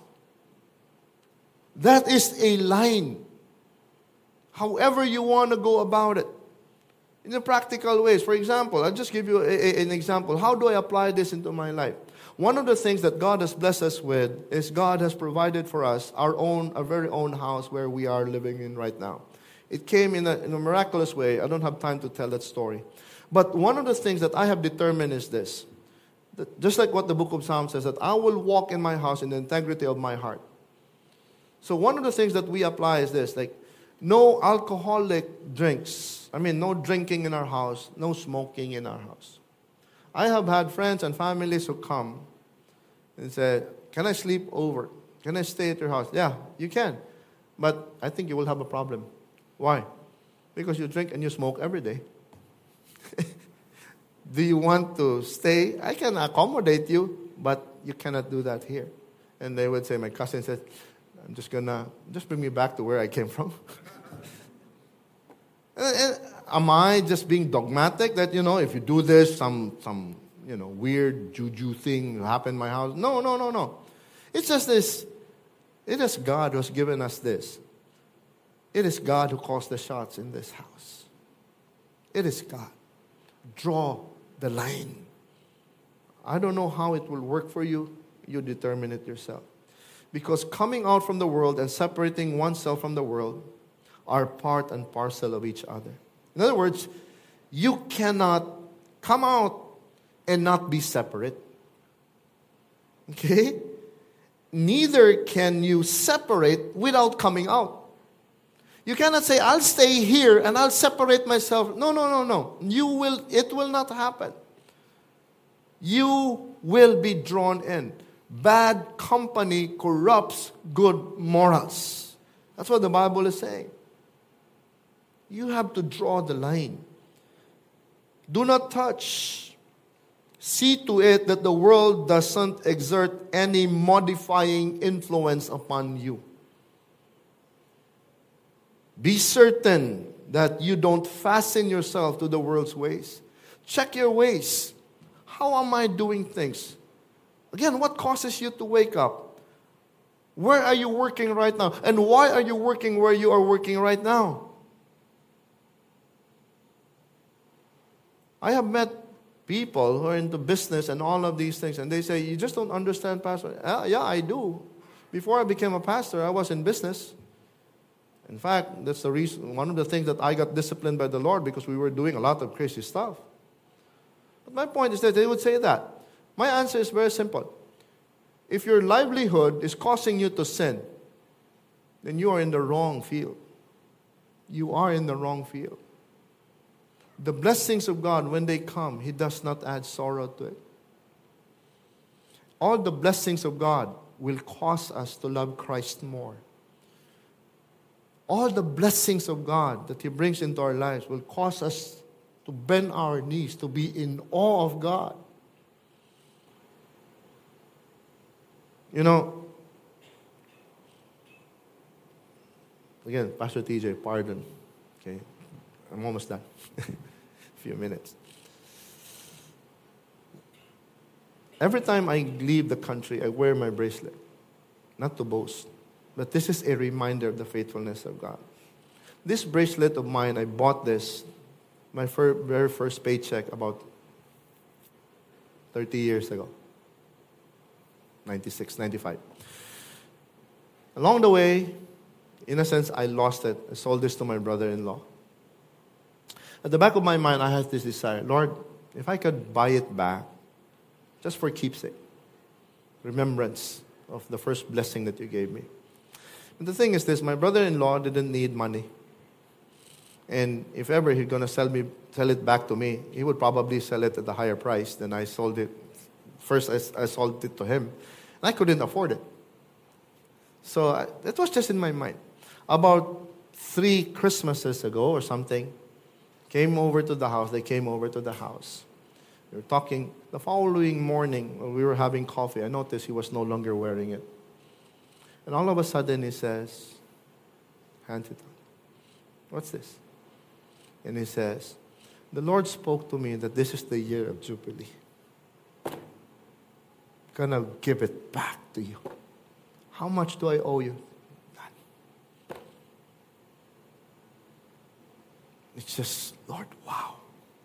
That is a line. However you want to go about it. In the practical ways. For example, I'll just give you a, a, an example. How do I apply this into my life? One of the things that God has blessed us with is God has provided for us our own, our very own house where we are living in right now. It came in a, in a miraculous way. I don't have time to tell that story. But one of the things that I have determined is this. That- Just like what the book of Psalms says, that I will walk in my house in the integrity of my heart. So one of the things that we apply is this, like no alcoholic drinks. I mean, no drinking in our house, no smoking in our house. I have had friends and families who come and say, can I sleep over? Can I stay at your house? Yeah, you can. But I think you will have a problem. Why? Because you drink and you smoke every day. Do you want to stay? I can accommodate you, but you cannot do that here. And they would say, my cousin said, I'm just going to, just bring me back to where I came from. and, and, am I just being dogmatic that, you know, if you do this, some, some you know, weird juju thing will happen in my house? No, no, no, no. It's just this. It is God who has given us this. It is God who calls the shots in this house. It is God. Draw the line. I don't know how it will work for you. You determine it yourself. Because coming out from the world and separating oneself from the world are part and parcel of each other. In other words, you cannot come out and not be separate. Okay? Neither can you separate without coming out. You cannot say, I'll stay here and I'll separate myself. No, no, no, no. You will, it will not happen. You will be drawn in. Bad company corrupts good morals. That's what the Bible is saying. You have to draw the line. Do not touch. See to it that the world doesn't exert any modifying influence upon you. Be certain that you don't fasten yourself to the world's ways. Check your ways. How am I doing things? Again, what causes you to wake up? Where are you working right now? And why are you working where you are working right now? I have met people who are into business and all of these things, and they say, you just don't understand, Pastor. Uh, yeah, I do. Before I became a pastor, I was in business. In fact, that's the reason, one of the things that I got disciplined by the Lord, because we were doing a lot of crazy stuff. But my point is that they would say that. My answer is very simple. If your livelihood is causing you to sin, then you are in the wrong field. You are in the wrong field. The blessings of God, when they come, He does not add sorrow to it. All the blessings of God will cause us to love Christ more. All the blessings of God that He brings into our lives will cause us to bend our knees, to be in awe of God. You know, again, Pastor T J, pardon. Okay, I'm almost done. A few minutes. Every time I leave the country, I wear my bracelet. Not to boast, but this is a reminder of the faithfulness of God. This bracelet of mine, I bought this, my fir- very first paycheck about thirty years ago. ninety-six, ninety-five. Along the way, in a sense, I lost it. I sold this to my brother-in-law. At the back of my mind, I had this desire, Lord, if I could buy it back, just for keepsake, remembrance of the first blessing that you gave me. And the thing is this, my brother-in-law didn't need money. And if ever he's going to sell me, sell it back to me, he would probably sell it at a higher price than I sold it. First, I, I sold it to him. And I couldn't afford it. So I, that was just in my mind. About three Christmases ago or something, came over to the house. They came over to the house. We were talking. The following morning, when we were having coffee, I noticed he was no longer wearing it. And all of a sudden he says, hands it on. What's this? And he says, the Lord spoke to me that this is the year of Jubilee. I'm gonna give it back to you. How much do I owe you? None. It's just, Lord, wow.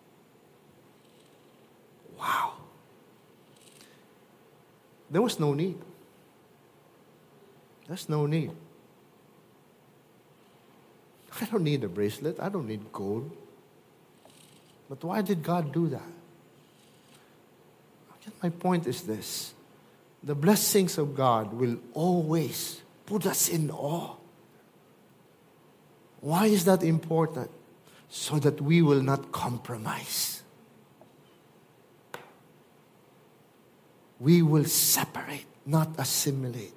Wow. There was no need. There's no need. I don't need a bracelet. I don't need gold. But why did God do that? My point is this. The blessings of God will always put us in awe. Why is that important? So that we will not compromise. We will separate, not assimilate.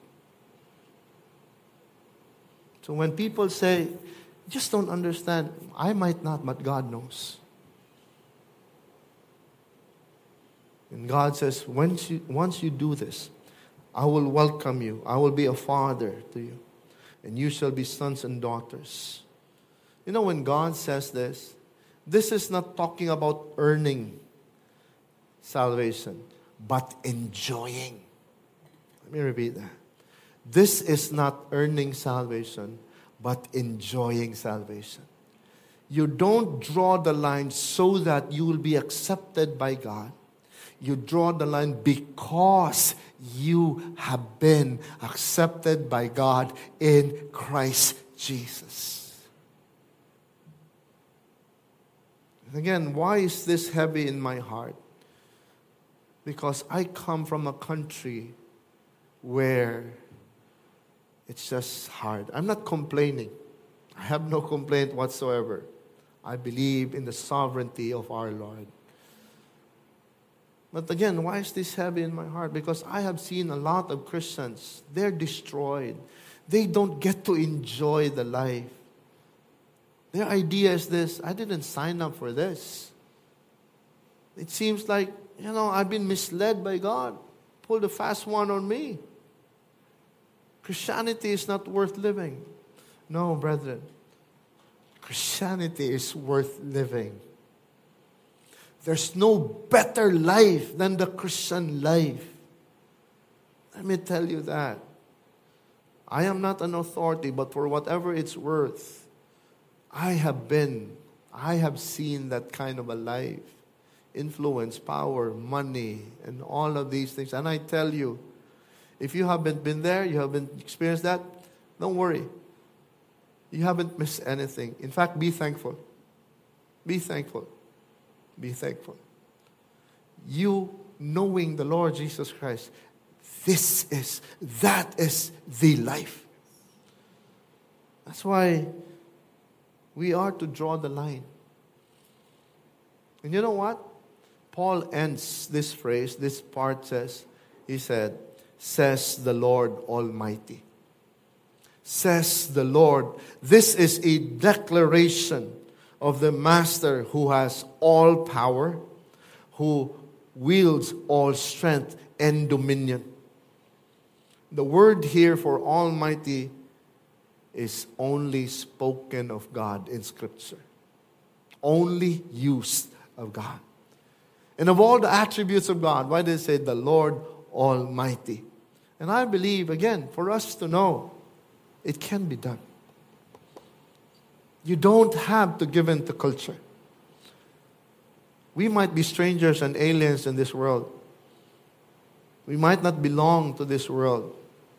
So when people say, just don't understand, I might not, but God knows. And God says, once you, once you do this, I will welcome you. I will be a father to you. And you shall be sons and daughters. You know, when God says this, this is not talking about earning salvation, but enjoying. Let me repeat that. This is not earning salvation, but enjoying salvation. You don't draw the line so that you will be accepted by God. You draw the line because you have been accepted by God in Christ Jesus. Again, why is this heavy in my heart? Because I come from a country where it's just hard. I'm not complaining. I have no complaint whatsoever. I believe in the sovereignty of our Lord. But again, why is this heavy in my heart? Because I have seen a lot of Christians, they're destroyed. They don't get to enjoy the life. Their idea is this: I didn't sign up for this. It seems like, you know, I've been misled by God. Pulled a fast one on me. Christianity is not worth living. No, brethren. Christianity is worth living. There's no better life than the Christian life. Let me tell you that. I am not an authority, but for whatever it's worth, I have been, I have seen that kind of a life. Influence, power, money, and all of these things. And I tell you, if you haven't been there, you haven't experienced that, don't worry. You haven't missed anything. In fact, be thankful. Be thankful. Be thankful. You knowing the Lord Jesus Christ, this is, that is the life. That's why we are to draw the line. And you know what? Paul ends this phrase, this part says, he said, says the Lord Almighty. Says the Lord. This is a declaration of the Master who has all power, who wields all strength and dominion. The word here for Almighty is only spoken of God in Scripture. Only used of God. And of all the attributes of God, why did it say the Lord Almighty? And I believe, again, for us to know, it can be done. You don't have to give in to culture. We might be strangers and aliens in this world. We might not belong to this world.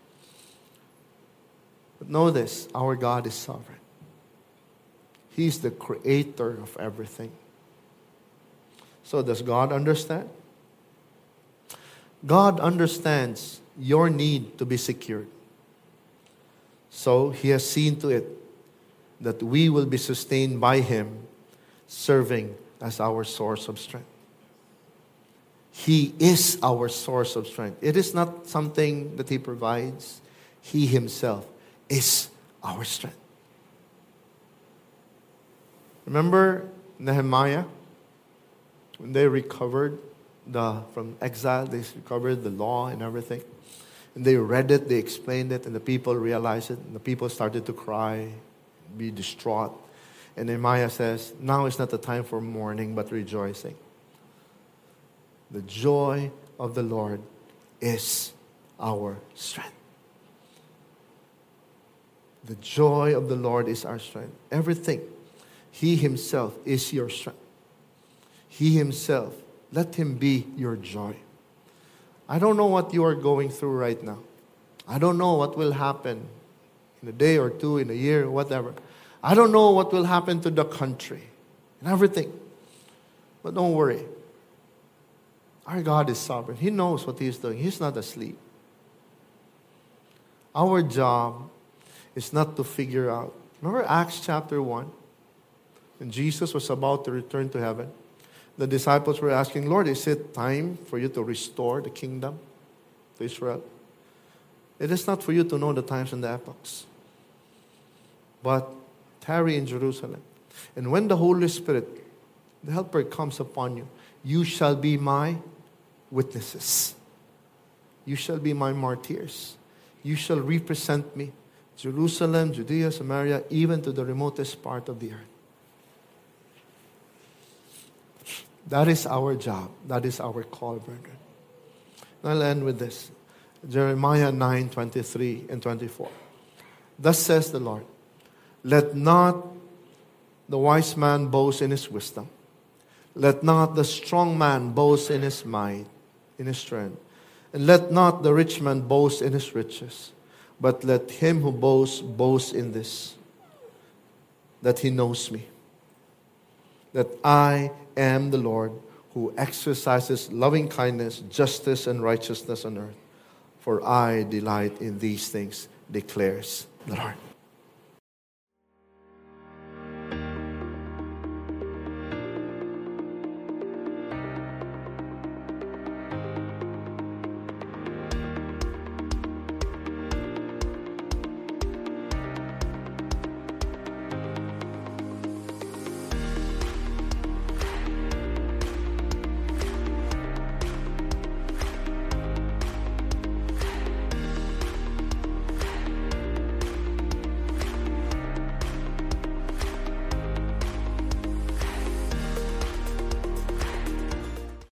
But know this, our God is sovereign. He's the creator of everything. So does God understand? God understands your need to be secured. So He has seen to it that we will be sustained by Him, serving as our source of strength. He is our source of strength. It is not something that He provides. He Himself is our strength. Remember Nehemiah? When they recovered the from exile, they recovered the law and everything. And they read it, they explained it, and the people realized it. And the people started to cry, be distraught. And Nehemiah says, now is not the time for mourning, but rejoicing. The joy of the Lord is our strength. The joy of the Lord is our strength. Everything. He Himself is your strength. He Himself. Let Him be your joy. I don't know what you are going through right now. I don't know what will happen in a day or two, in a year, whatever. I don't know what will happen to the country and everything. But don't worry. Our God is sovereign. He knows what He is doing. He's not asleep. Our job is not to figure out. Remember Acts chapter one? When Jesus was about to return to heaven, the disciples were asking, Lord, is it time for you to restore the kingdom to Israel? It is not for you to know the times and the epochs, but tarry in Jerusalem. And when the Holy Spirit, the Helper, comes upon you, you shall be my witnesses. You shall be my martyrs. You shall represent me, Jerusalem, Judea, Samaria, even to the remotest part of the earth. That is our job. That is our call, brethren. I'll end with this. Jeremiah nine, twenty-three and twenty-four. Thus says the Lord, let not the wise man boast in his wisdom. Let not the strong man boast in his might, in his strength. And let not the rich man boast in his riches. But let him who boasts boast in this, that he knows me, that I am the Lord who exercises loving kindness, justice, and righteousness on earth. For I delight in these things, declares the Lord.